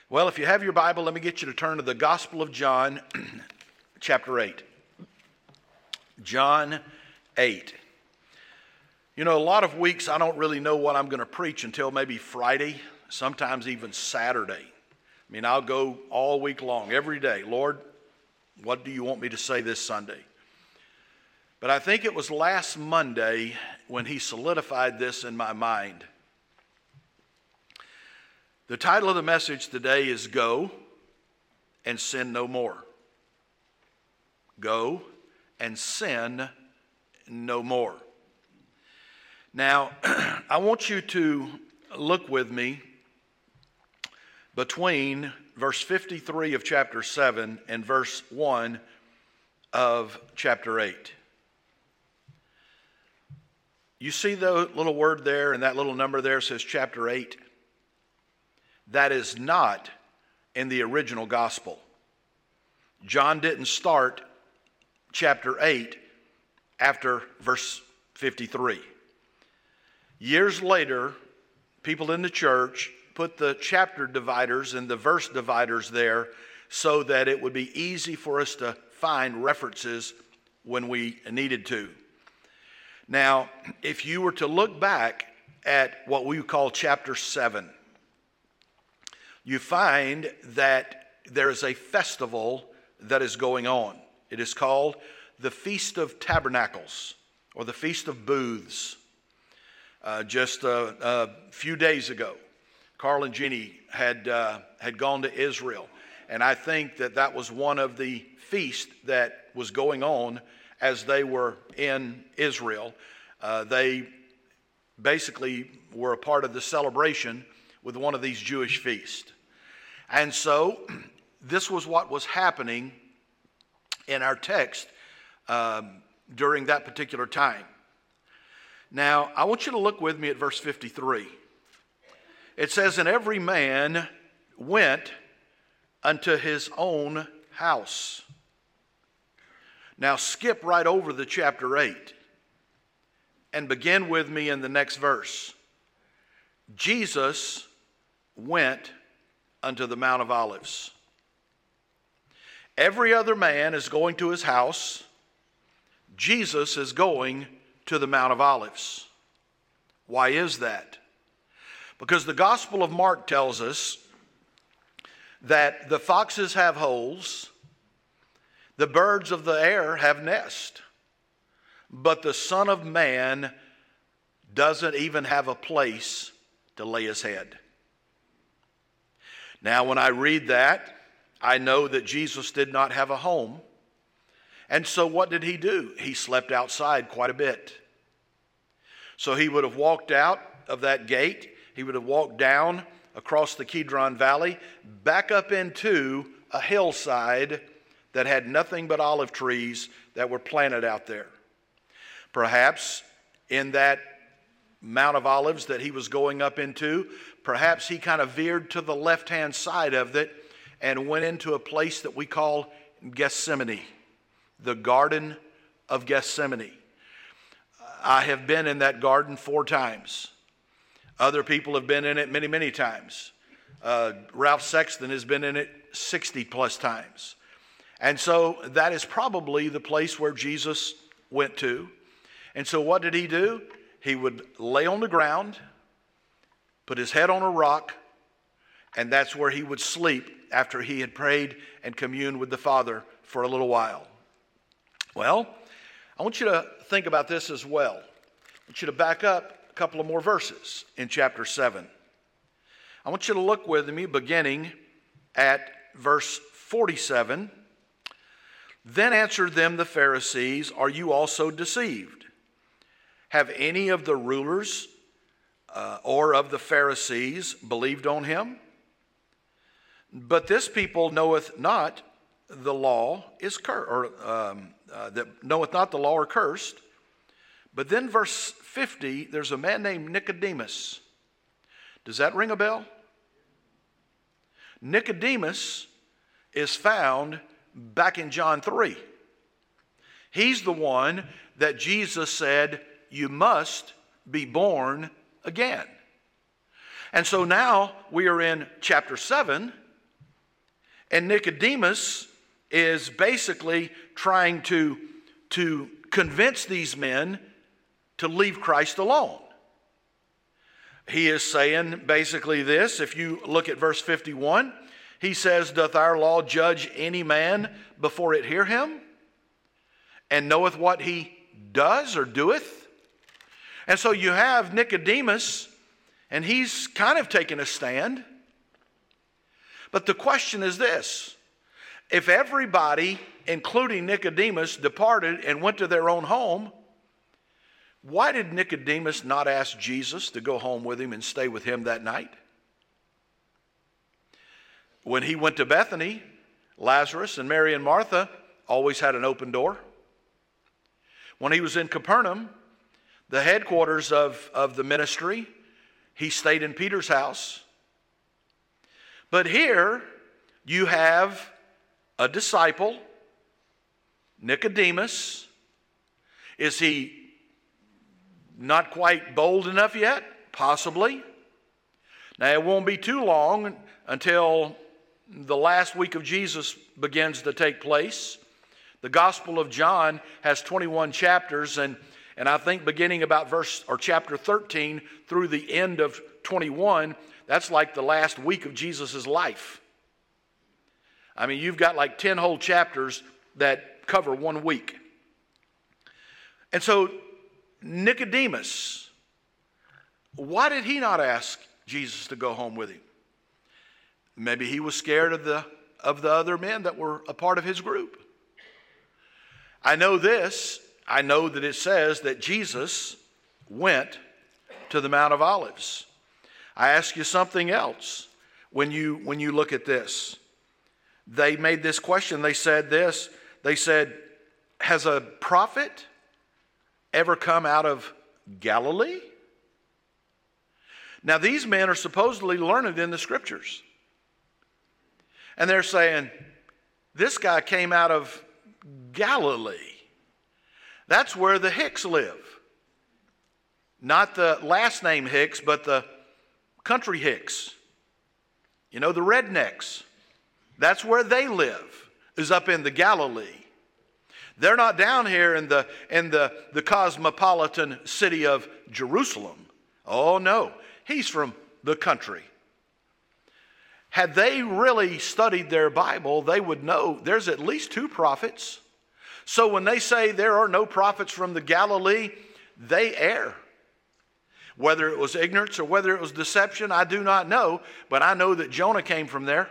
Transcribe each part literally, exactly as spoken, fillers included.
Well, if you have your Bible, let me get you to turn to the Gospel of John, chapter eight. John eight. You know, a lot of weeks I don't really know what I'm going to preach until maybe Friday, sometimes even Saturday. I mean, I'll go all week long, every day. Lord, what do you want me to say this Sunday? But I think it was last Monday when he solidified this in my mind. The title of the message today is Go and Sin No More. Go and sin no more. Now, I want you to look with me between verse fifty-three of chapter seven and verse one of chapter eight. You see the little word there and that little number there says chapter eight? That is not in the original gospel. John didn't start chapter eight after verse fifty-three. Years later, people in the church put the chapter dividers and the verse dividers there so that it would be easy for us to find references when we needed to. Now, if you were to look back at what we call chapter seven, you find that there is a festival that is going on. It is called the Feast of Tabernacles, or the Feast of Booths. Uh, just a, a few days ago, Carl and Jeannie had uh, had gone to Israel, and I think that that was one of the feasts that was going on as they were in Israel. Uh, they basically were a part of the celebration with one of these Jewish feasts. And so this was what was happening in our text um, during that particular time. Now, I want you to look with me at verse fifty-three. It says, "And every man went unto his own house." Now, skip right over the chapter eight and begin with me in the next verse. Jesus went unto the Mount of Olives. Every other man is going to his house. Jesus is going to the Mount of Olives. Why is that? Because the Gospel of Mark tells us that the foxes have holes, the birds of the air have nests, but the Son of Man doesn't even have a place to lay his head. Now, when I read that, I know that Jesus did not have a home. And so what did he do? He slept outside quite a bit. So he would have walked out of that gate. He would have walked down across the Kidron Valley, back up into a hillside that had nothing but olive trees that were planted out there. Perhaps in that Mount of Olives that he was going up into, perhaps he kind of veered to the left-hand side of it and went into a place that we call Gethsemane, the Garden of Gethsemane. I have been in that garden four times. Other people have been in it many, many times. Uh, Ralph Sexton has been in it sixty plus times. And so that is probably the place where Jesus went to. And so what did he do? He would lay on the ground, put his head on a rock, and that's where he would sleep after he had prayed and communed with the Father for a little while. Well, I want you to think about this as well. I want you to back up a couple of more verses in chapter seven. I want you to look with me beginning at verse forty-seven. "Then answered them the Pharisees, Are you also deceived? Have any of the rulers uh, or of the Pharisees believed on him? But this people knoweth not the law is cursed, or um, uh, that knoweth not the law or cursed." But then verse fifty, there's a man named Nicodemus. Does that ring a bell? Nicodemus is found back in John three. He's the one that Jesus said, "You must be born again." And so now we are in chapter seven, And Nicodemus is basically trying to, to convince these men to leave Christ alone. He is saying basically this. If you look at verse fifty-one, he says, "Doth our law judge any man before it hear him? And knoweth what he does or doeth?" And so you have Nicodemus, and he's kind of taking a stand. But the question is this: if everybody, including Nicodemus, departed and went to their own home, why did Nicodemus not ask Jesus to go home with him and stay with him that night? When he went to Bethany, Lazarus and Mary and Martha always had an open door. When he was in Capernaum, the headquarters of, of the ministry, he stayed in Peter's house. But here you have a disciple, Nicodemus. Is he not quite bold enough yet? Possibly. Now, it won't be too long until the last week of Jesus begins to take place. The Gospel of John has twenty-one chapters, and, and I think beginning about verse or chapter thirteen through the end of twenty-one, that's like the last week of Jesus' life. I mean, you've got like ten whole chapters that cover one week. And so Nicodemus, why did he not ask Jesus to go home with him? Maybe he was scared of the, of the other men that were a part of his group. I know this. I know that it says that Jesus went to the Mount of Olives. I ask you something else when you, when you look at this. They made this question. They said this. They said, "Has a prophet ever come out of Galilee?" Now, these men are supposedly learned in the scriptures. And they're saying, this guy came out of Galilee. That's where the Hicks live. Not the last name Hicks, but the country Hicks. You know, the rednecks. That's where they live, is up in the Galilee. They're not down here in the, in the, the cosmopolitan city of Jerusalem. Oh, no. He's from the country. Had they really studied their Bible, they would know there's at least two prophets. So when they say there are no prophets from the Galilee, they err. Whether it was ignorance or whether it was deception, I do not know. But I know that Jonah came from there.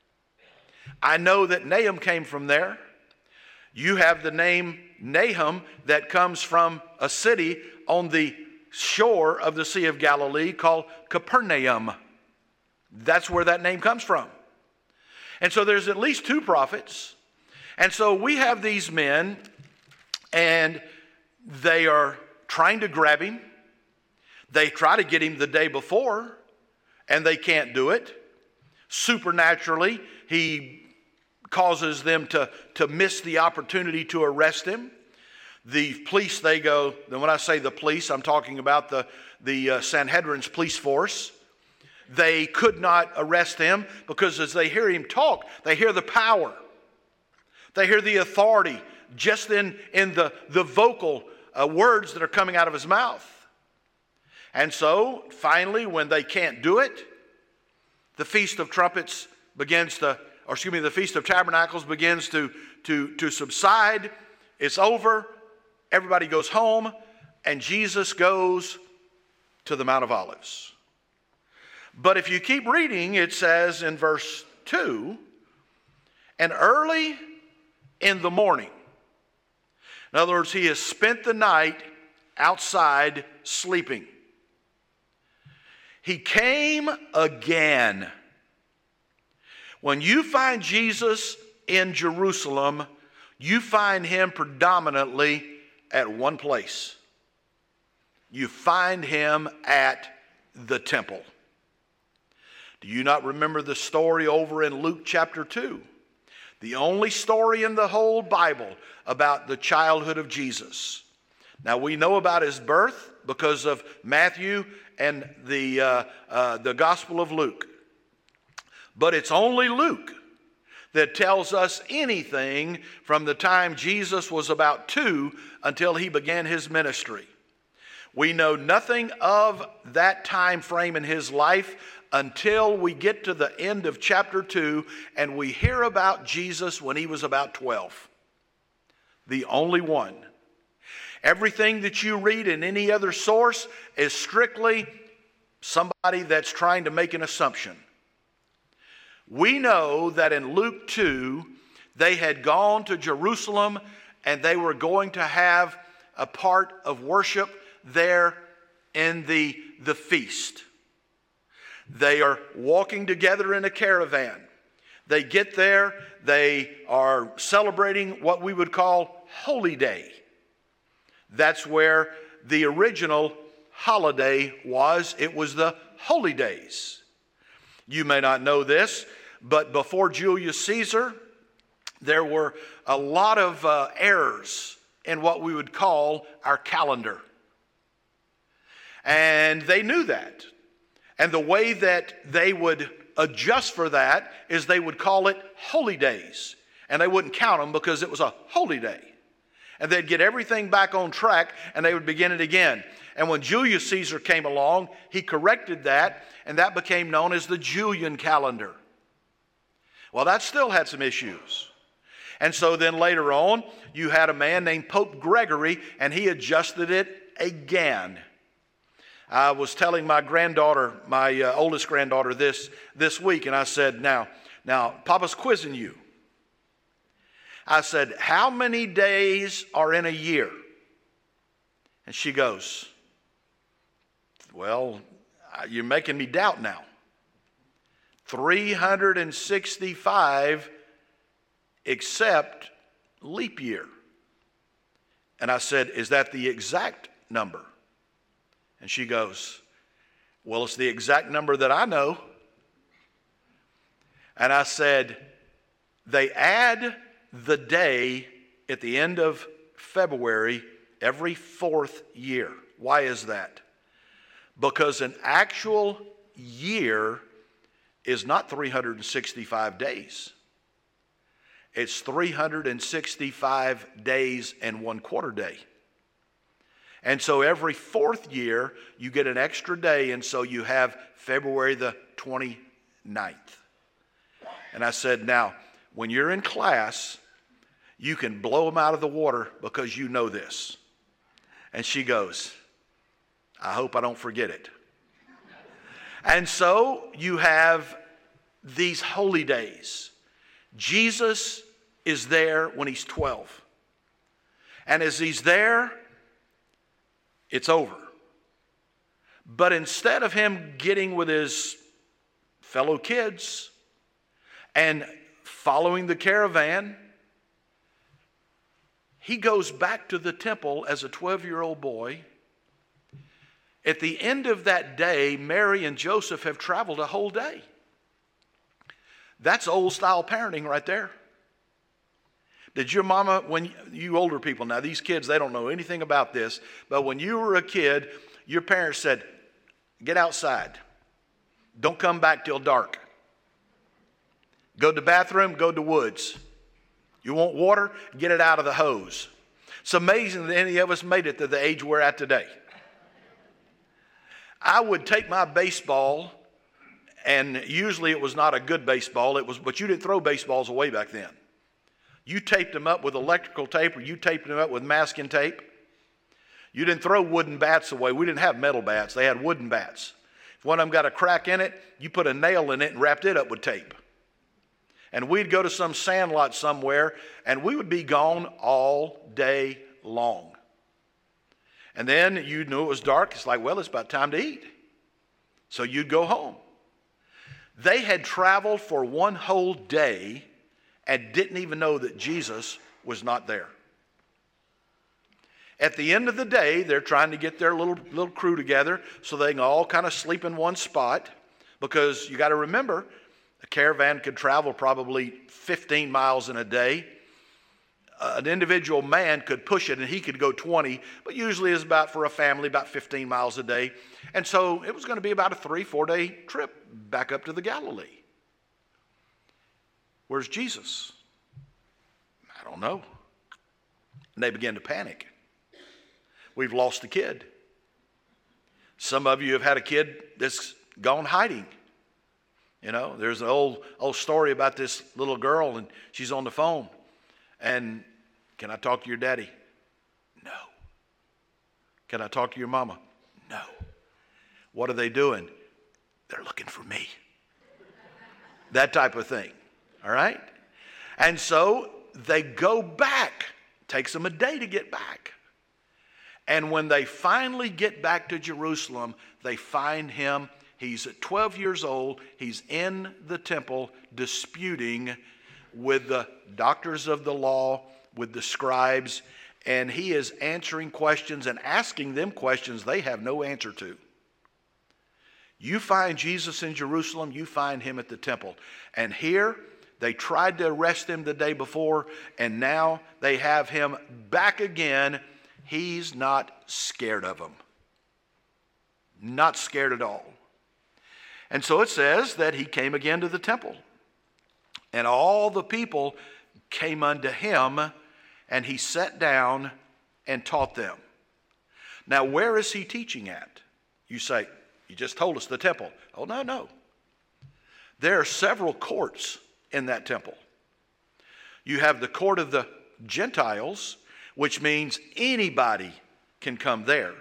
I know that Nahum came from there. You have the name Nahum that comes from a city on the shore of the Sea of Galilee called Capernaum. That's where that name comes from. And so there's at least two prophets. And so we have these men, and they are trying to grab him. They try to get him the day before, and they can't do it. Supernaturally, he causes them to, to miss the opportunity to arrest him. The police, they go, and when I say the police, I'm talking about the, the uh, Sanhedrin's police force. They could not arrest him because as they hear him talk, they hear the power. They hear the authority just in, in the, the vocal uh, words that are coming out of his mouth. And so, finally, when they can't do it, the Feast of Trumpets begins to, or excuse me, the Feast of Tabernacles begins to, to, to subside. It's over. Everybody goes home, and Jesus goes to the Mount of Olives. But if you keep reading, it says in verse two, and early in the morning. In other words, he has spent the night outside sleeping. He came again. When you find Jesus in Jerusalem, you find him predominantly at one place. You find him at the temple. Do you not remember the story over in Luke chapter two? The only story in the whole Bible about the childhood of Jesus. Now we know about his birth because of Matthew and the, uh, uh, the Gospel of Luke. But it's only Luke that tells us anything from the time Jesus was about two until he began his ministry. We know nothing of that time frame in his life until we get to the end of chapter two and we hear about Jesus when he was about twelve. The only one. Everything that you read in any other source is strictly somebody that's trying to make an assumption. We know that in Luke two, they had gone to Jerusalem and they were going to have a part of worship there in the, the feast. They are walking together in a caravan. They get there, they are celebrating what we would call Holy Day. That's where the original holiday was. It was the Holy Days. You may not know this, but before Julius Caesar, there were a lot of uh, errors in what we would call our calendar. And they knew that. And the way that they would adjust for that is they would call it holy days. And they wouldn't count them because it was a holy day. And they'd get everything back on track and they would begin it again. And when Julius Caesar came along, he corrected that, and that became known as the Julian calendar. Well, that still had some issues. And so then later on, you had a man named Pope Gregory, and he adjusted it again. I was telling my granddaughter, my uh, oldest granddaughter, this this week, and I said, now, now, Papa's quizzing you. I said, how many days are in a year? And she goes, well, you're making me doubt now. three hundred sixty-five except leap year. And I said, is that the exact number? And she goes, well, it's the exact number that I know. And I said, they add the day at the end of February every fourth year. Why is that? Because an actual year is not three hundred sixty-five days. It's three hundred sixty-five days and one quarter day. And so every fourth year, you get an extra day, and so you have February the twenty-ninth. And I said, now, when you're in class, you can blow them out of the water because you know this. And she goes, I hope I don't forget it. And so you have these holy days. Jesus is there when he's twelve. And as he's there, it's over. But instead of him getting with his fellow kids and following the caravan, he goes back to the temple as a twelve-year-old boy. At the end of that day, Mary and Joseph have traveled a whole day. That's old-style parenting right there. Did your mama, when you older people, now these kids, they don't know anything about this, but when you were a kid, your parents said, get outside. Don't come back till dark. Go to the bathroom, go to the woods. You want water? Get it out of the hose. It's amazing that any of us made it to the age we're at today. I would take my baseball, and usually it was not a good baseball, it was, but you didn't throw baseballs away back then. You taped them up with electrical tape, or you taped them up with masking tape. You didn't throw wooden bats away. We didn't have metal bats. They had wooden bats. If one of them got a crack in it, you put a nail in it and wrapped it up with tape. And we'd go to some sand lot somewhere, and we would be gone all day long. And then you knew it was dark. It's like, well, it's about time to eat. So you'd go home. They had traveled for one whole day and didn't even know that Jesus was not there. At the end of the day, they're trying to get their little, little crew together so they can all kind of sleep in one spot, because you got to remember, a caravan could travel probably fifteen miles in a day. Uh, an individual man could push it and he could go twenty, but usually it's about, for a family, about fifteen miles a day. And so it was going to be about a three, four day trip back up to the Galilee. Where's Jesus? I don't know. And they begin to panic. We've lost a kid. Some of you have had a kid that's gone hiding. You know, there's an old old story about this little girl, and she's on the phone. And, can I talk to your daddy? No. Can I talk to your mama? No. What are they doing? They're looking for me. That type of thing. All right? And so they go back. Takes them a day to get back. And when they finally get back to Jerusalem, they find him. He's twelve years old. He's in the temple disputing with the doctors of the law, with the scribes, and he is answering questions and asking them questions they have no answer to. You find Jesus in Jerusalem, you find him at the temple. And here, they tried to arrest him the day before, and now they have him back again. He's not scared of them. Not scared at all. And so it says that he came again to the temple. And all the people came unto him, and he sat down and taught them. Now, where is he teaching at? You say, you just told us the temple. Oh, no, no. There are several courts in that temple. You have the court of the Gentiles, which means anybody can come there.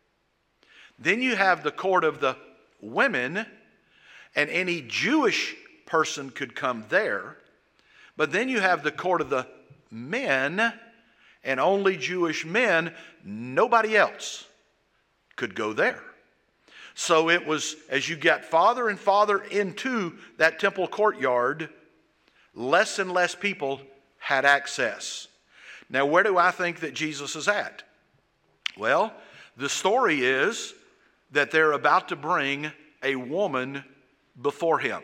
Then you have the court of the women, and any Jewish person could come there. But then you have the court of the men, and only Jewish men, nobody else could go there. So it was, as you got farther and farther into that temple courtyard, less and less people had access. Now, where do I think that Jesus is at? Well, the story is that they're about to bring a woman before him.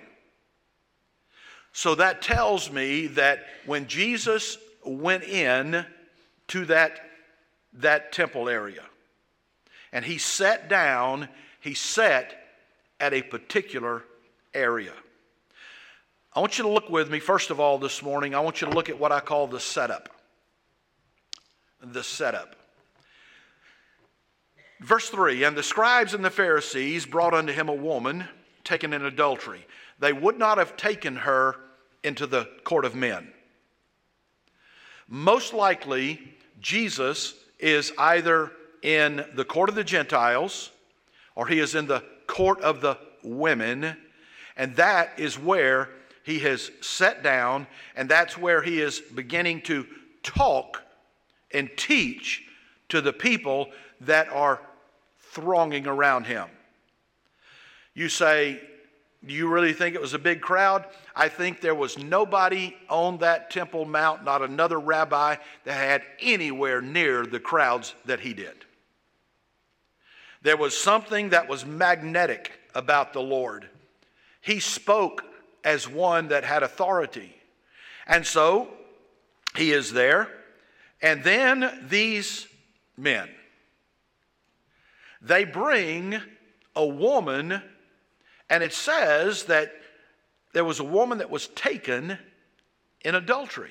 So that tells me that when Jesus went in to that, that temple area and he sat down, he sat at a particular area. I want you to look with me, first of all, this morning. I want you to look at what I call the setup. The setup. Verse three, and the scribes and the Pharisees brought unto him a woman taken in adultery. They would not have taken her into the court of men. Most likely, Jesus is either in the court of the Gentiles or he is in the court of the women, and that is where he has sat down, and that's where he is beginning to talk and teach to the people that are thronging around him. You say, do you really think it was a big crowd? I think there was nobody on that Temple Mount, not another rabbi, that had anywhere near the crowds that he did. There was something that was magnetic about the Lord. He spoke as one that had authority. And so, he is there. And then these men, they bring a woman, and it says that there was a woman that was taken in adultery.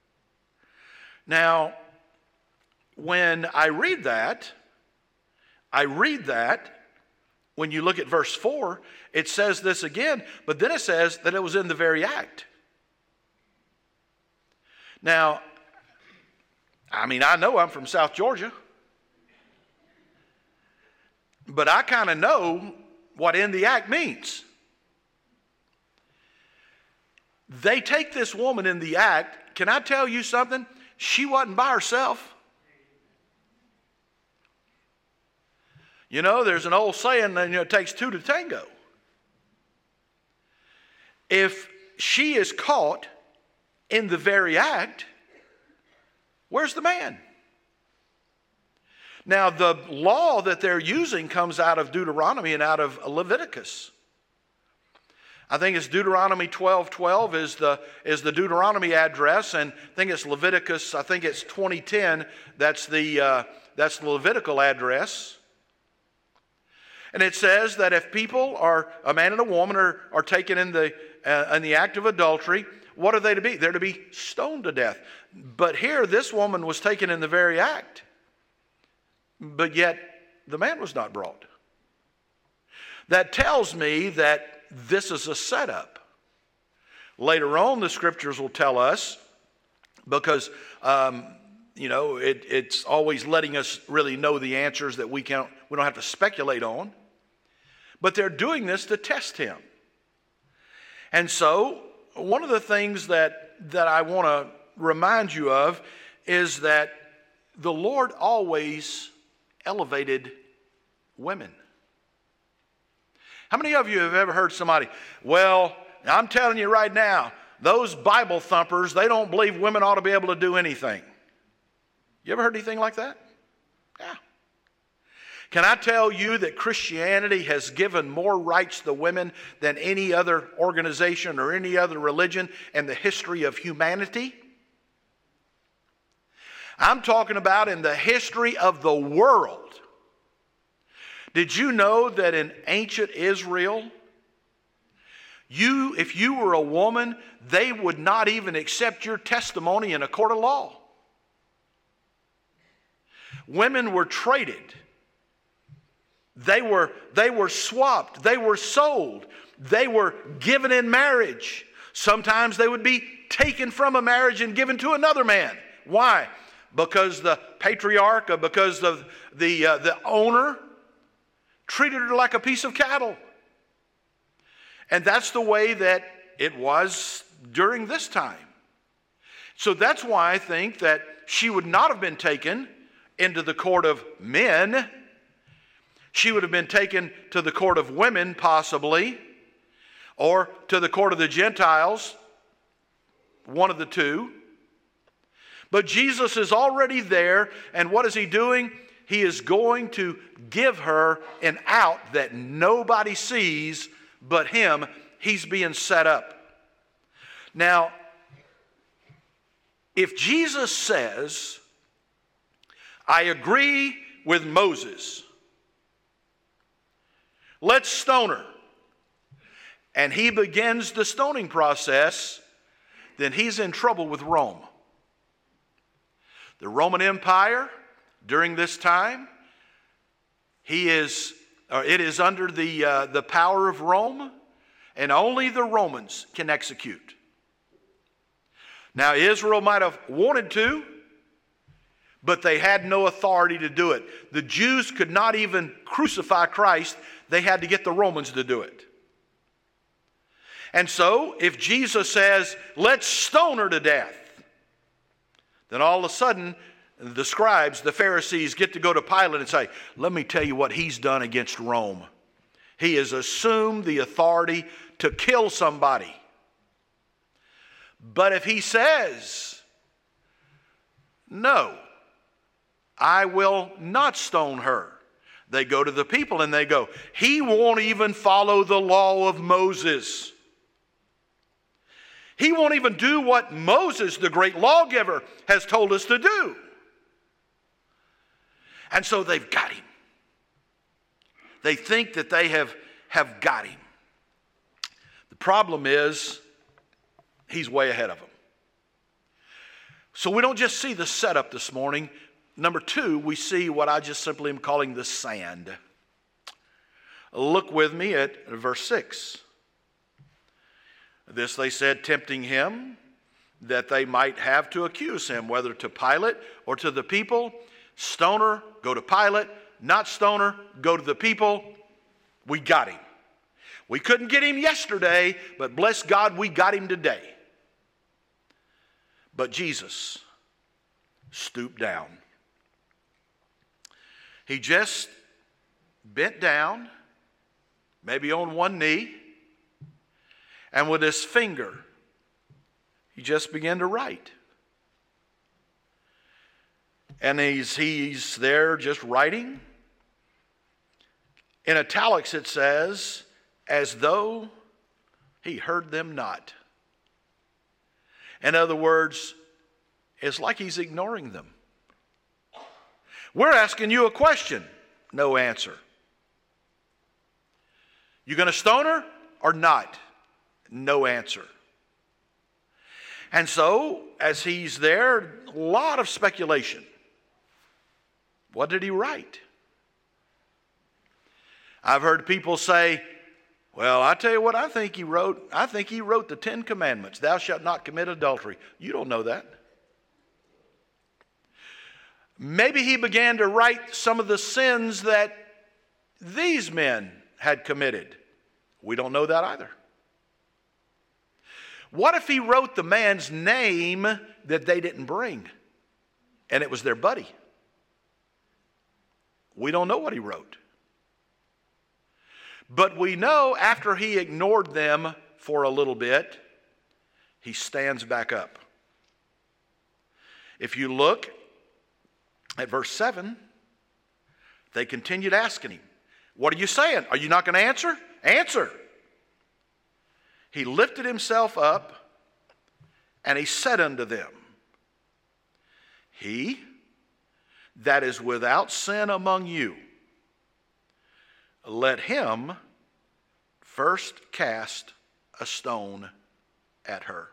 Now, when I read that, I read that, when you look at verse four, it says this again, but then it says that it was in the very act. Now, I mean, I know I'm from South Georgia, but I kind of know what in the act means. They take this woman in the act. Can I tell you something? She wasn't by herself. You know, there's an old saying that, you know, it takes two to tango. If she is caught in the very act, where's the man? Now, the law that they're using comes out of Deuteronomy and out of Leviticus. I think it's Deuteronomy twelve twelve is the, is the Deuteronomy address, and I think it's Leviticus, I think it's twenty ten, that's the, uh, that's the Levitical address. And it says that if people are, a man and a woman are, are taken in the, uh, in the act of adultery, what are they to be? They're to be stoned to death. But here, this woman was taken in the very act. But yet, the man was not brought. That tells me that this is a setup. Later on, the scriptures will tell us, because, um, you know, it, it's always letting us really know the answers that we can't, we don't have to speculate on. But they're doing this to test him. And so, one of the things that, that I want to remind you of is that the Lord always elevated women. How many of you have ever heard somebody, well, I'm telling you right now, those Bible thumpers, they don't believe women ought to be able to do anything. You ever heard anything like that? Yeah. Can I tell you that Christianity has given more rights to women than any other organization or any other religion in the history of humanity? I'm talking about in the history of the world. Did you know that in ancient Israel, you, if you were a woman, they would not even accept your testimony in a court of law? Women were traded. They were, they were swapped. They were sold. They were given in marriage. Sometimes they would be taken from a marriage and given to another man. Why? Because the patriarch, or because of the, uh, the owner treated her like a piece of cattle. And that's the way that it was during this time. So that's why I think that she would not have been taken into the court of men. She would have been taken to the court of women, possibly, or to the court of the Gentiles, one of the two. But Jesus is already there, and what is he doing? He is going to give her an out that nobody sees but him. He's being set up. Now, if Jesus says, I agree with Moses, let's stone her, and he begins the stoning process, then he's in trouble with Rome. The Roman Empire, during this time, he is, or it is under the, uh, the power of Rome, and only the Romans can execute. Now, Israel might have wanted to, but they had no authority to do it. The Jews could not even crucify Christ. They had to get the Romans to do it. And so, if Jesus says, let's stone her to death, then all of a sudden, the scribes, the Pharisees, get to go to Pilate and say, let me tell you what he's done against Rome. He has assumed the authority to kill somebody. But if he says, no, I will not stone her, they go to the people and they go, he won't even follow the law of Moses. He won't even do what Moses, the great lawgiver, has told us to do. And so they've got him. They think that they have, have got him. The problem is, he's way ahead of them. So we don't just see the setup this morning. Number two, we see what I just simply am calling the sand. Look with me at verse six. This they said, tempting him, that they might have to accuse him, whether to Pilate or to the people. Stoner, go to Pilate. Not stoner, go to the people. We got him. We couldn't get him yesterday, but bless God, we got him today. But Jesus stooped down. He just bent down, maybe on one knee, and with his finger, he just began to write. And he's, he's there just writing. In italics it says, as though he heard them not. In other words, it's like he's ignoring them. We're asking you a question. No answer. You going to stone her or not? No answer. And so, as he's there, a lot of speculation. What did he write? I've heard people say, well, I tell you what I think he wrote. I think he wrote the Ten Commandments. Thou shalt not commit adultery. You don't know that. Maybe he began to write some of the sins that these men had committed. We don't know that either. What if he wrote the man's name that they didn't bring, and it was their buddy? We don't know what he wrote. But we know after he ignored them for a little bit, he stands back up. If you look at verse seven, they continued asking him, what are you saying? Are you not going to answer? Answer. He lifted himself up and he said unto them, he that is without sin among you, let him first cast a stone at her.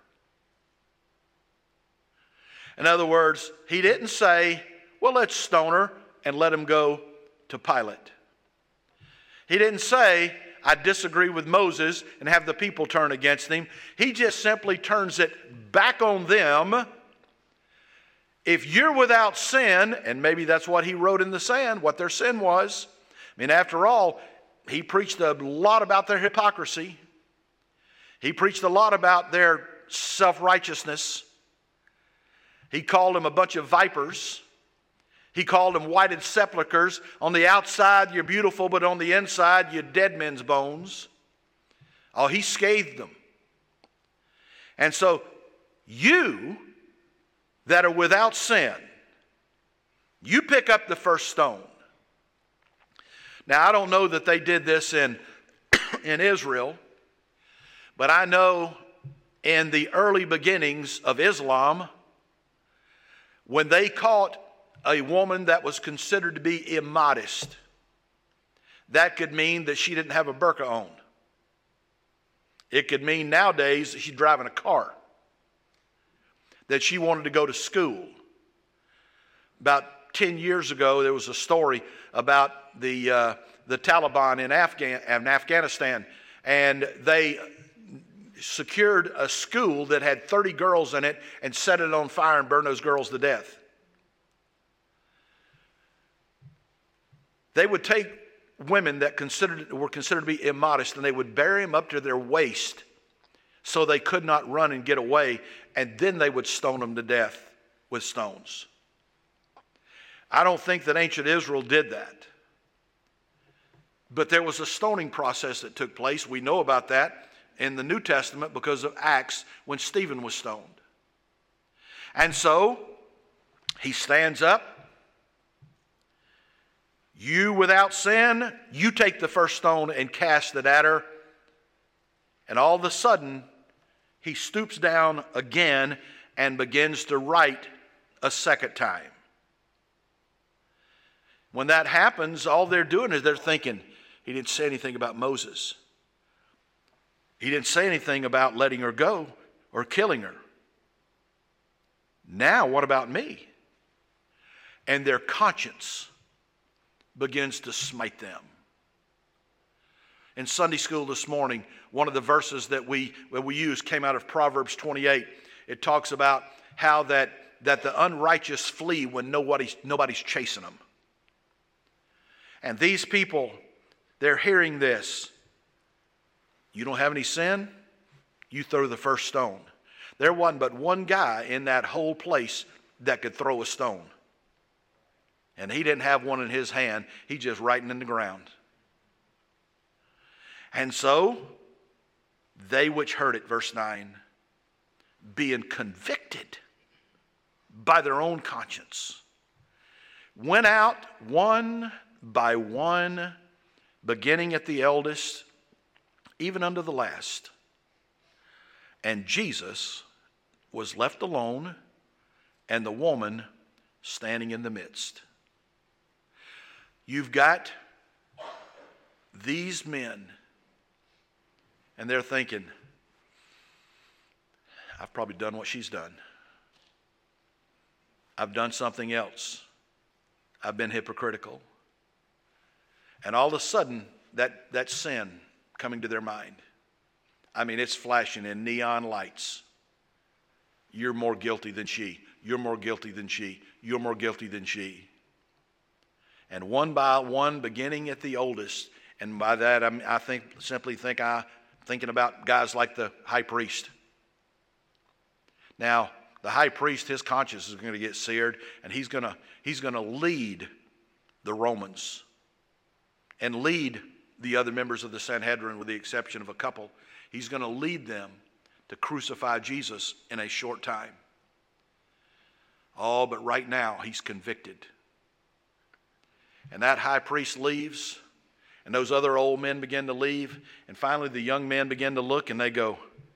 In other words, he didn't say, well, let's stone her and let him go to Pilate. He didn't say, I disagree with Moses and have the people turn against him. He just simply turns it back on them. If you're without sin, and maybe that's what he wrote in the sand, what their sin was. I mean, after all, he preached a lot about their hypocrisy. He preached a lot about their self-righteousness. He called them a bunch of vipers. He called them whited sepulchres. On the outside, you're beautiful, but on the inside, you're dead men's bones. Oh, he scathed them. And so, you that are without sin, you pick up the first stone. Now, I don't know that they did this in, in Israel, but I know in the early beginnings of Islam, when they caught a woman that was considered to be immodest, that could mean that she didn't have a burqa on. It could mean nowadays that she's driving a car, that she wanted to go to school. About ten years ago, there was a story about the uh, the Taliban in, Afghan, in Afghanistan, and they secured a school that had thirty girls in it and set it on fire and burned those girls to death. They would take women that considered were considered to be immodest and they would bury them up to their waist so they could not run and get away, and then they would stone them to death with stones. I don't think that ancient Israel did that. But there was a stoning process that took place. We know about that in the New Testament because of Acts when Stephen was stoned. And so he stands up. You without sin, you take the first stone and cast it at her. And all of a sudden, he stoops down again and begins to write a second time. When that happens, all they're doing is they're thinking, he didn't say anything about Moses. He didn't say anything about letting her go or killing her. Now, what about me? And their conscience begins to smite them. In Sunday school this morning, one of the verses that we, that we used came out of Proverbs twenty-eight. It talks about how that, that the unrighteous flee when nobody's, nobody's chasing them. And these people, they're hearing this. You don't have any sin? You throw the first stone. There wasn't but one guy in that whole place that could throw a stone. And he didn't have one in his hand. He just writing in the ground. And so, they which heard it, verse nine, being convicted by their own conscience, went out one by one, beginning at the eldest, even unto the last. And Jesus was left alone, and the woman standing in the midst. You've got these men, and they're thinking, I've probably done what she's done. I've done something else. I've been hypocritical. And all of a sudden, that, that sin coming to their mind. I mean, it's flashing in neon lights. You're more guilty than she. You're more guilty than she. You're more guilty than she. And one by one, beginning at the oldest, and by that I'm, I think simply think I thinking about guys like the high priest. Now, the high priest, his conscience is going to get seared, and he's going to he's going to lead the Romans and lead the other members of the Sanhedrin, with the exception of a couple. He's going to lead them to crucify Jesus in a short time. Oh, but right now he's convicted. And that high priest leaves, and those other old men begin to leave, and finally the young men begin to look, and they go,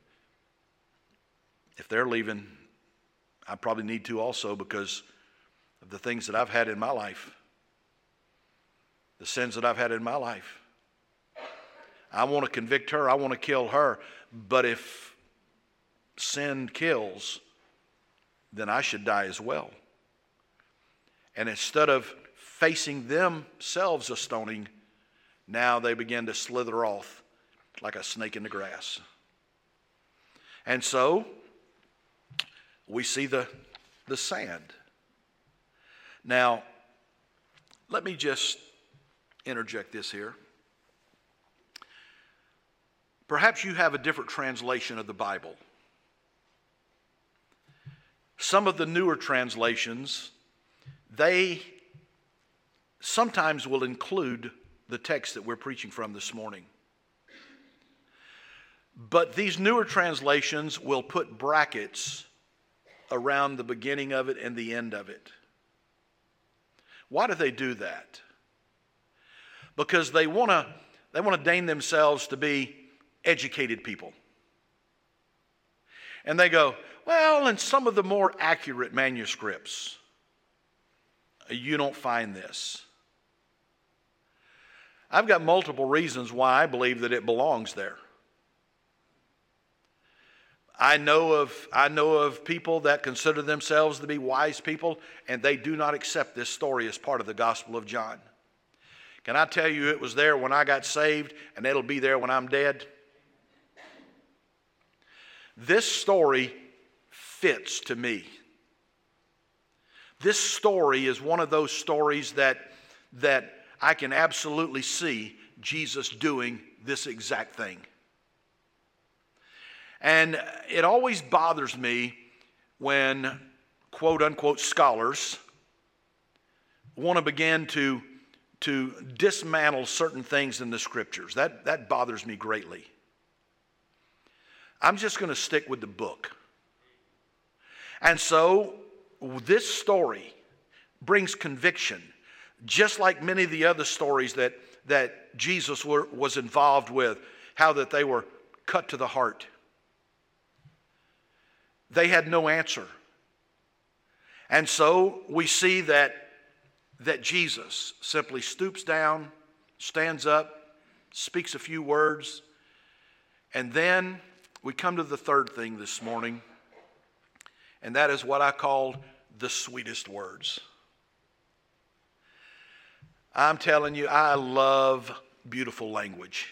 if they're leaving, I probably need to also, because of the things that I've had in my life, the sins that I've had in my life. I want to convict her. I want to kill her. But if sin kills, then I should die as well. And instead of facing themselves a stoning, now they begin to slither off like a snake in the grass. And so we see the, the sand. Now, let me just interject this here. Perhaps you have a different translation of the Bible. Some of the newer translations, they sometimes will include the text that we're preaching from this morning. But these newer translations will put brackets around the beginning of it and the end of it. Why do they do that? Because they want to they want to deign themselves to be educated people. And they go, well, in some of the more accurate manuscripts, you don't find this. I've got multiple reasons why I believe that it belongs there. I know of, I know of people that consider themselves to be wise people, and they do not accept this story as part of the Gospel of John. Can I tell you, it was there when I got saved, and it'll be there when I'm dead? This story fits to me. This story is one of those stories that, that I can absolutely see Jesus doing this exact thing. And it always bothers me when quote unquote scholars want to begin to, to dismantle certain things in the scriptures. That, that bothers me greatly. I'm just going to stick with the book. And so this story brings conviction, just like many of the other stories that, that Jesus were, was involved with, how that they were cut to the heart. They had no answer. And so we see that, that Jesus simply stoops down, stands up, speaks a few words, and then we come to the third thing this morning, and that is what I call the sweetest words. I'm telling you, I love beautiful language.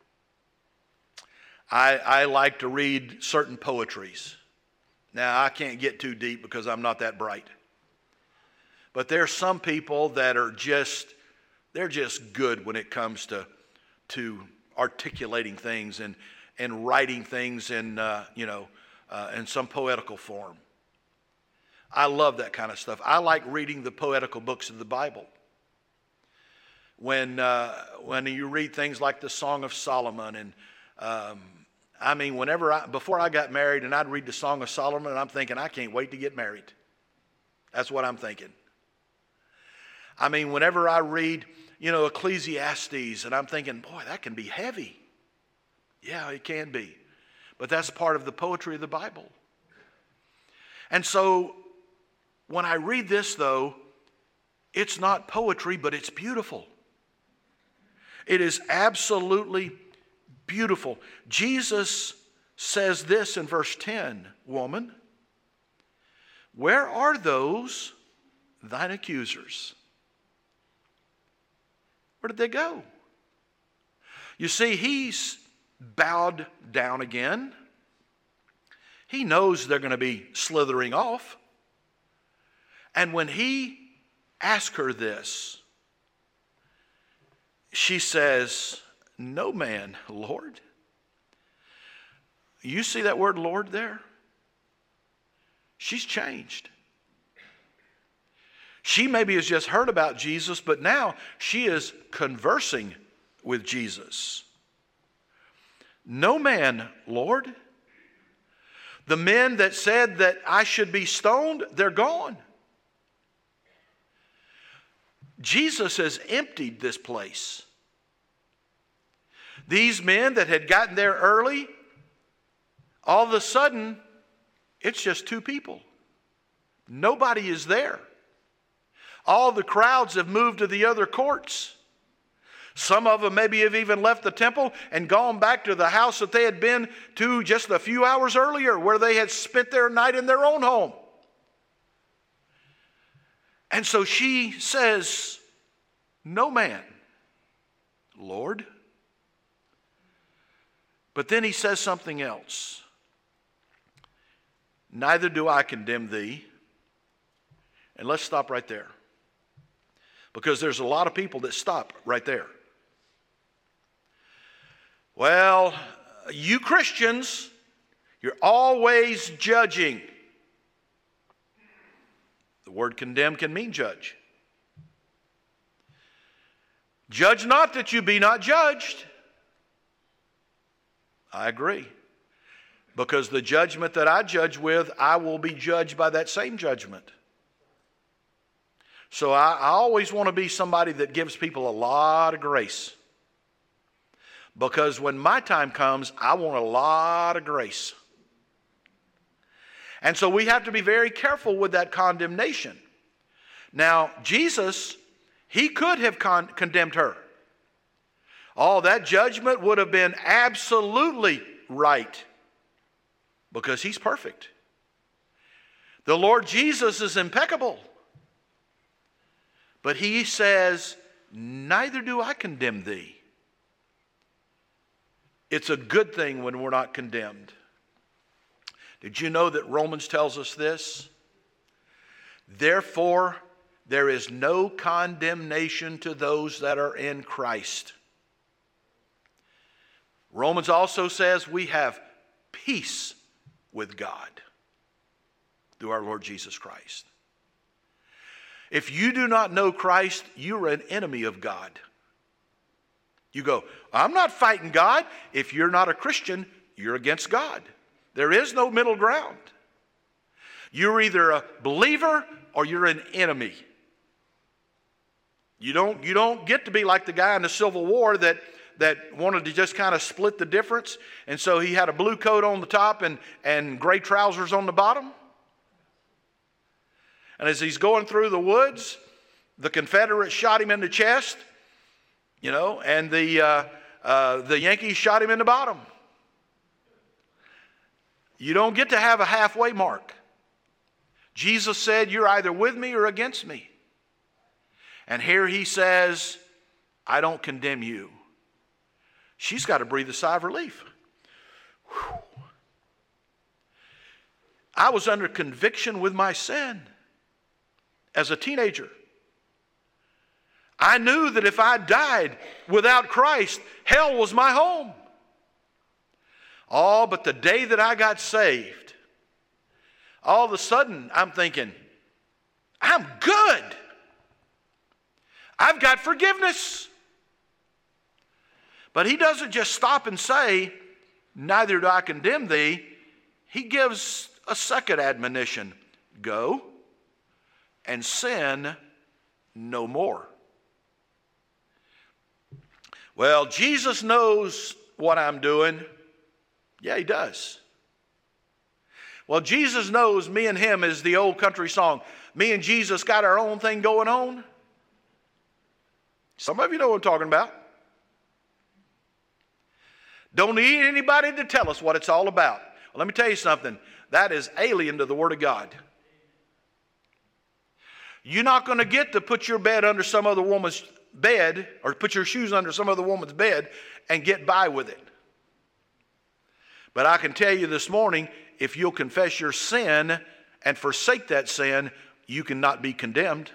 I, I like to read certain poetries. Now, I can't get too deep because I'm not that bright. But there's some people that are just, they're just good when it comes to, to articulating things and, and writing things in, uh, you know, uh, in some poetical form. I love that kind of stuff. I like reading the poetical books of the Bible. When, uh, when you read things like the Song of Solomon and, um, I mean, whenever I, before I got married and I'd read the Song of Solomon, and I'm thinking, I can't wait to get married. That's what I'm thinking. I mean, whenever I read, you know, Ecclesiastes, and I'm thinking, boy, that can be heavy. Yeah, it can be. But that's part of the poetry of the Bible. And so, when I read this, though, it's not poetry, but it's beautiful. It is absolutely beautiful. Jesus says this in verse ten, woman, where are those thine accusers? Where did they go? You see, he's bowed down again. He knows they're going to be slithering off. And when he asks her this, she says, no man, Lord. You see that word Lord there? She's changed. She maybe has just heard about Jesus, but now she is conversing with Jesus. No man, Lord. The men that said that I should be stoned, they're gone. Jesus has emptied this place. These men that had gotten there early, all of a sudden, it's just two people. Nobody is there. All the crowds have moved to the other courts. Some of them maybe have even left the temple and gone back to the house that they had been to just a few hours earlier, where they had spent their night in their own home. And so she says, no man, Lord. But then he says something else. Neither do I condemn thee. And let's stop right there. Because there's a lot of people that stop right there. Well, you Christians, you're always judging. The word condemn can mean judge. Judge not that you be not judged. I agree. Because the judgment that I judge with, I will be judged by that same judgment. So I, I always want to be somebody that gives people a lot of grace. Because when my time comes, I want a lot of grace. And so we have to be very careful with that condemnation. Now, Jesus, he could have con- condemned her. Oh, that judgment would have been absolutely right. Because he's perfect. The Lord Jesus is impeccable. But he says, neither do I condemn thee. It's a good thing when we're not condemned. Did you know that Romans tells us this? Therefore, there is no condemnation to those that are in Christ. Romans also says we have peace with God through our Lord Jesus Christ. If you do not know Christ, you're an enemy of God. You go, I'm not fighting God. If you're not a Christian, you're against God. There is no middle ground. You're either a believer or you're an enemy. You don't, you don't get to be like the guy in the Civil War that, that wanted to just kind of split the difference. And so he had a blue coat on the top and, and gray trousers on the bottom. And as he's going through the woods, the Confederates shot him in the chest, you know, and the, uh, uh, the Yankees shot him in the bottom. You don't get to have a halfway mark. Jesus said, you're either with me or against me. And here he says, I don't condemn you. She's got to breathe a sigh of relief. Whew. I was under conviction with my sin as a teenager. I knew that if I died without Christ, hell was my home. Oh, but the day that I got saved, all of a sudden I'm thinking, I'm good. I've got forgiveness. But he doesn't just stop and say, neither do I condemn thee. He gives a second admonition. Go and sin no more. Well, Jesus knows what I'm doing. Yeah, he does. Well, Jesus knows me and him is the old country song. Me and Jesus got our own thing going on. Some of you know what I'm talking about. Don't need anybody to tell us what it's all about. Well, let me tell you something. That is alien to the Word of God. You're not going to get to put your bed under some other woman's bed or put your shoes under some other woman's bed and get by with it. But I can tell you this morning, if you'll confess your sin and forsake that sin, you cannot be condemned.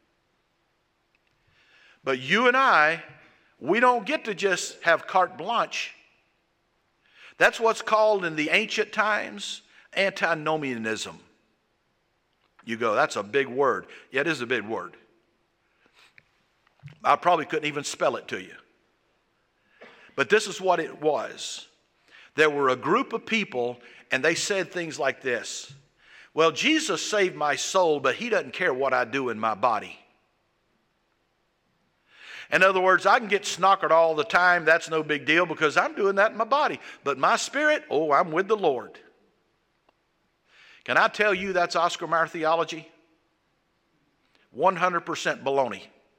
But you and I, we don't get to just have carte blanche. That's what's called in the ancient times antinomianism. You go, that's a big word. Yeah, it is a big word. I probably couldn't even spell it to you. But this is what it was. There were a group of people, and they said things like this. Well, Jesus saved my soul, but he doesn't care what I do in my body. In other words, I can get snockered all the time. That's no big deal because I'm doing that in my body. But my spirit, oh, I'm with the Lord. Can I tell you that's Oscar Mayer theology? one hundred percent baloney.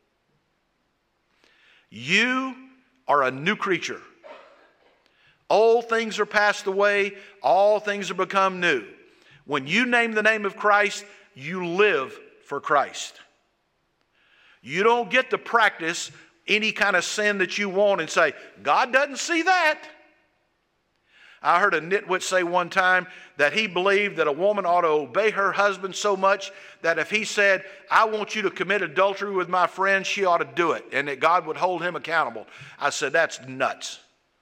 You are a new creature. Old things are passed away. All things are become new. When you name the name of Christ, you live for Christ. You don't get to practice any kind of sin that you want and say, God doesn't see that. I heard a nitwit say one time that he believed that a woman ought to obey her husband so much that if he said, I want you to commit adultery with my friend, she ought to do it, and that God would hold him accountable. I said, that's nuts.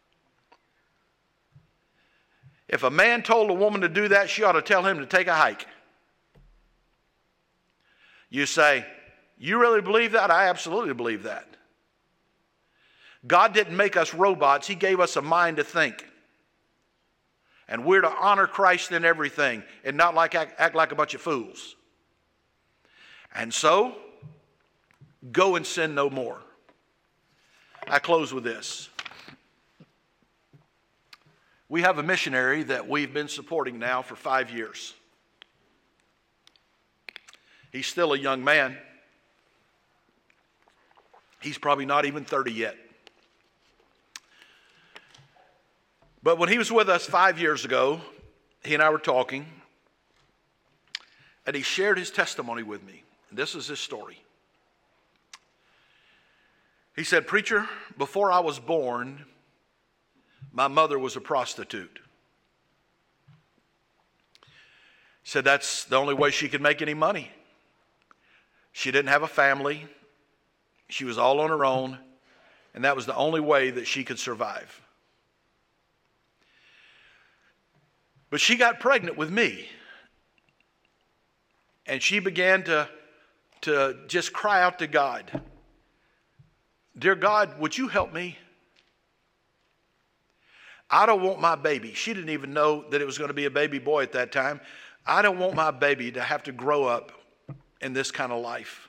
If a man told a woman to do that, she ought to tell him to take a hike. You say, you really believe that? I absolutely believe that. God didn't make us robots. He gave us a mind to think. And we're to honor Christ in everything and not like act, act like a bunch of fools. And so, go and sin no more. I close with this. We have a missionary that we've been supporting now for five years. He's still a young man. He's probably not even thirty yet. But when he was with us five years ago, he and I were talking, and he shared his testimony with me. And this is his story. He said, preacher, before I was born, my mother was a prostitute. He said that's the only way she could make any money. She didn't have a family. She was all on her own, and that was the only way that she could survive. But she got pregnant with me, and she began to, to just cry out to God, dear God, would you help me? I don't want my baby. She didn't even know that it was going to be a baby boy at that time. I don't want my baby to have to grow up in this kind of life.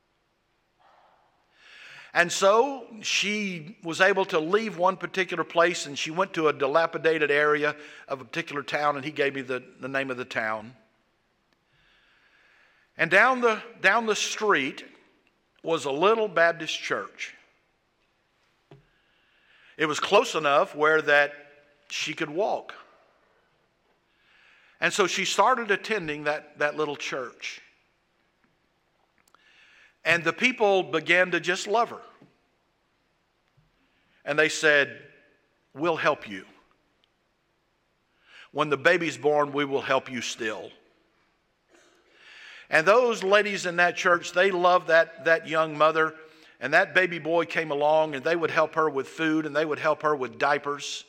And so she was able to leave one particular place, and she went to a dilapidated area of a particular town, and he gave me the, the name of the town. And down the, down the street was a little Baptist church. It was close enough where that she could walk. And so she started attending that, that little church. And the people began to just love her. And they said, we'll help you. When the baby's born, we will help you still. And those ladies in that church, they loved that, that young mother. And that baby boy came along, and they would help her with food, and they would help her with diapers.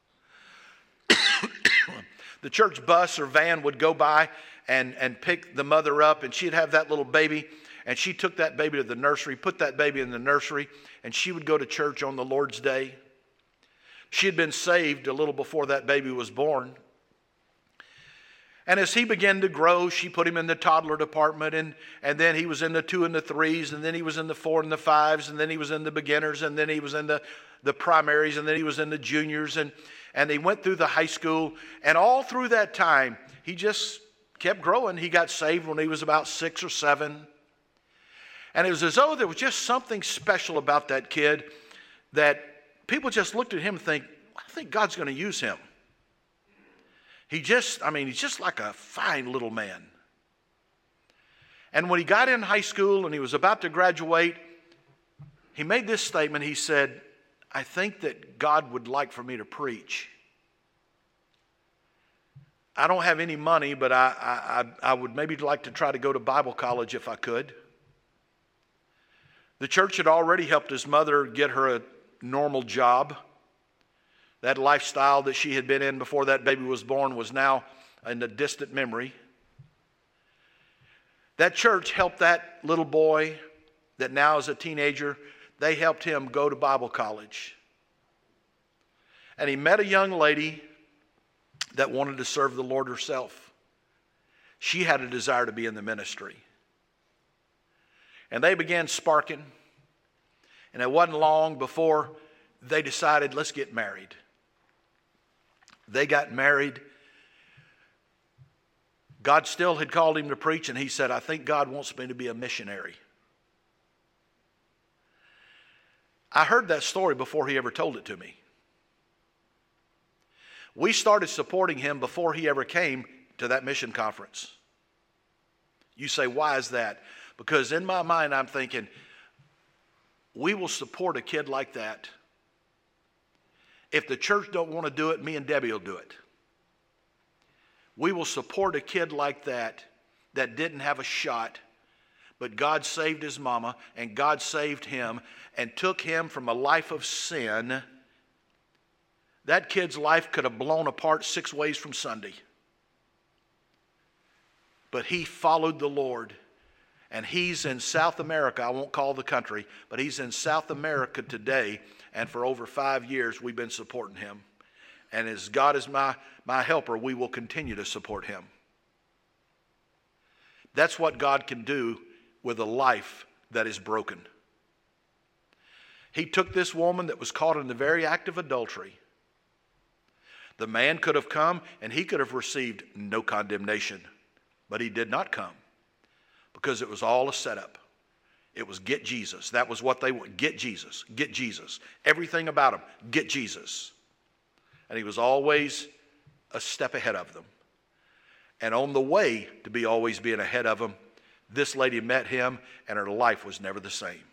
The church bus or van would go by and, and pick the mother up, and she'd have that little baby. And she took that baby to the nursery, put that baby in the nursery, and she would go to church on the Lord's Day. She had been saved a little before that baby was born. And as he began to grow, she put him in the toddler department, and, and then he was in the two and the threes, and then he was in the four and the fives, and then he was in the beginners, and then he was in the, the primaries, and then he was in the juniors, and, and he went through the high school. And all through that time, he just kept growing. He got saved when he was about six or seven. And it was as though there was just something special about that kid that people just looked at him and think, I think God's going to use him. He just, I mean, he's just like a fine little man. And when he got in high school and he was about to graduate, he made this statement. He said, I think that God would like for me to preach. I don't have any money, but I, I, I would maybe like to try to go to Bible college if I could. The church had already helped his mother get her a normal job. That lifestyle that she had been in before that baby was born was now in a distant memory. That church helped that little boy that now is a teenager. They helped him go to Bible college. And he met a young lady that wanted to serve the Lord herself. She had a desire to be in the ministry. And they began sparking. And it wasn't long before they decided, let's get married. They got married. God still had called him to preach, and he said, I think God wants me to be a missionary. I heard that story before he ever told it to me. We started supporting him before he ever came to that mission conference. You say, why is that? Because in my mind, I'm thinking, we will support a kid like that. If the church don't want to do it, me and Debbie will do it. We will support a kid like that that didn't have a shot, but God saved his mama, and God saved him and took him from a life of sin. That kid's life could have blown apart six ways from Sunday. But he followed the Lord. And he's in South America. I won't call the country, but he's in South America today. And for over five years, we've been supporting him. And as God is my, my helper, we will continue to support him. That's what God can do with a life that is broken. He took this woman that was caught in the very act of adultery. The man could have come and he could have received no condemnation, but he did not come because it was all a setup. It was get Jesus. That was what they want. Get Jesus. Get Jesus. Everything about him, get Jesus. And he was always a step ahead of them. And on the way to be always being ahead of them, this lady met him and her life was never the same.